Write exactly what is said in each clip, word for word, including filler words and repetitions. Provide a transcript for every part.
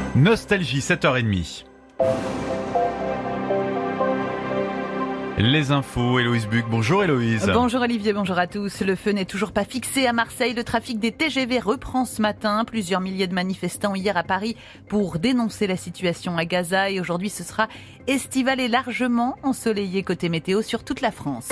Nostalgie, sept heures trente. Les infos, Héloïse Buc. Bonjour Héloïse. Bonjour Olivier, bonjour à tous. Le feu n'est toujours pas fixé à Marseille. Le trafic des T G V reprend ce matin. Plusieurs milliers de manifestants hier à Paris pour dénoncer la situation à Gaza. Et aujourd'hui, ce sera estival et largement ensoleillé côté météo sur toute la France.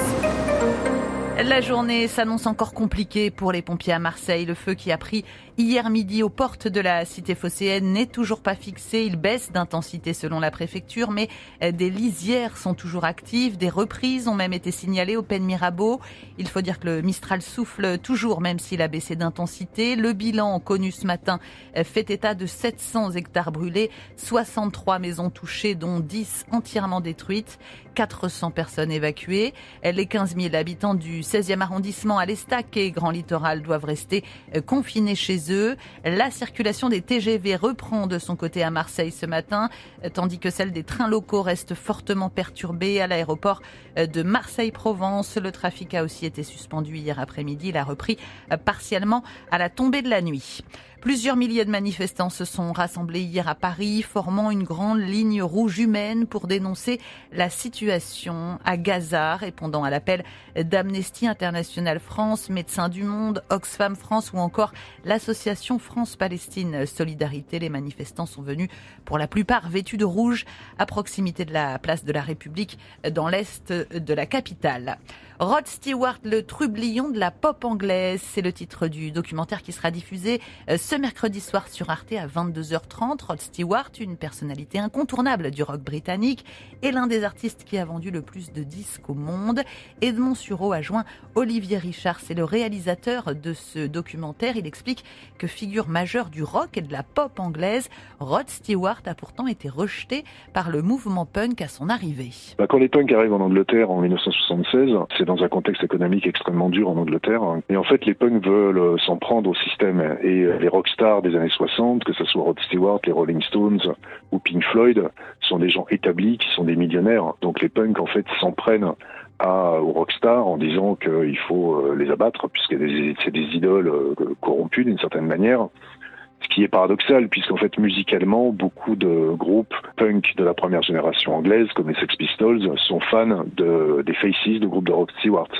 La journée s'annonce encore compliquée pour les pompiers à Marseille. Le feu qui a pris hier midi aux portes de la cité phocéenne n'est toujours pas fixé. Il baisse d'intensité selon la préfecture, mais des lisières sont toujours actives. Des reprises ont même été signalées au Pen Mirabeau. Il faut dire que le Mistral souffle toujours, même s'il a baissé d'intensité. Le bilan connu ce matin fait état de sept cents hectares brûlés, soixante-trois maisons touchées, dont dix entièrement détruites, quatre cents personnes évacuées. Les quinze mille habitants du seizième arrondissement à l'Estac et Grand Littoral doivent rester confinés chez eux. La circulation des T G V reprend de son côté à Marseille ce matin, tandis que celle des trains locaux reste fortement perturbée. À l'aéroport de Marseille-Provence, le trafic a aussi été suspendu hier après-midi. Il a repris partiellement à la tombée de la nuit. Plusieurs milliers de manifestants se sont rassemblés hier à Paris, formant une grande ligne rouge humaine pour dénoncer la situation à Gaza, répondant à l'appel d'Amnesty International France, Médecins du Monde, Oxfam France ou encore l'association France-Palestine Solidarité. Les manifestants sont venus pour la plupart vêtus de rouge à proximité de la place de la République dans l'est de la capitale. Rod Stewart, le trublion de la pop anglaise, c'est le titre du documentaire qui sera diffusé ce mercredi soir sur Arte à vingt-deux heures trente. Rod Stewart, une personnalité incontournable du rock britannique et l'un des artistes qui a vendu le plus de disques au monde. Edmond Sureau a joint Olivier Richard, c'est le réalisateur de ce documentaire. Il explique que figure majeure du rock et de la pop anglaise, Rod Stewart a pourtant été rejeté par le mouvement punk à son arrivée. Bah, quand les punks arrivent en Angleterre en dix-neuf cent soixante-seize, c'est dans un contexte économique extrêmement dur en Angleterre. Et en fait, les punks veulent s'en prendre au système. Et les rockstars des années soixante, que ce soit Rod Stewart, les Rolling Stones ou Pink Floyd, sont des gens établis qui sont des millionnaires. Donc les punks, en fait, s'en prennent à, aux rockstars en disant qu'il faut les abattre, puisque c'est des idoles corrompues d'une certaine manière. Ce qui est paradoxal, puisqu'en fait, musicalement, beaucoup de groupes punk de la première génération anglaise, comme les Sex Pistols, sont fans de, des Faces, du groupe de Rod Stewart.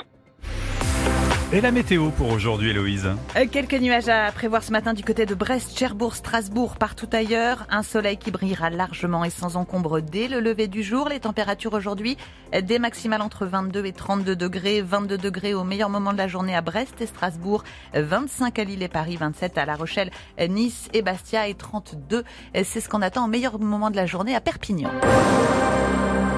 Et la météo pour aujourd'hui, Héloïse? Quelques nuages à prévoir ce matin du côté de Brest, Cherbourg, Strasbourg, partout ailleurs. Un soleil qui brillera largement et sans encombre dès le lever du jour. Les températures aujourd'hui, des maximales entre vingt-deux et trente-deux degrés. vingt-deux degrés au meilleur moment de la journée à Brest et Strasbourg. vingt-cinq à Lille et Paris, vingt-sept à La Rochelle, Nice et Bastia et trente-deux. C'est ce qu'on attend au meilleur moment de la journée à Perpignan.